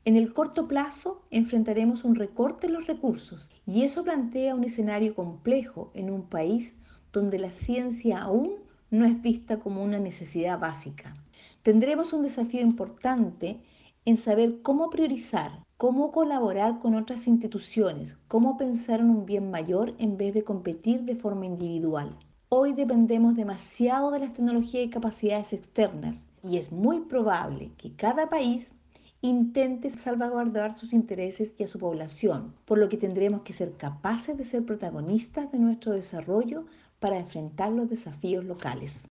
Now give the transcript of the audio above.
En el corto plazo enfrentaremos un recorte en los recursos y eso plantea un escenario complejo en un país donde la ciencia aún no es vista como una necesidad básica. Tendremos un desafío importante en saber cómo priorizar, cómo colaborar con otras instituciones, cómo pensar en un bien mayor en vez de competir de forma individual. Hoy dependemos demasiado de las tecnologías y capacidades externas y es muy probable que cada país intente salvaguardar sus intereses y a su población, por lo que tendremos que ser capaces de ser protagonistas de nuestro desarrollo para enfrentar los desafíos locales.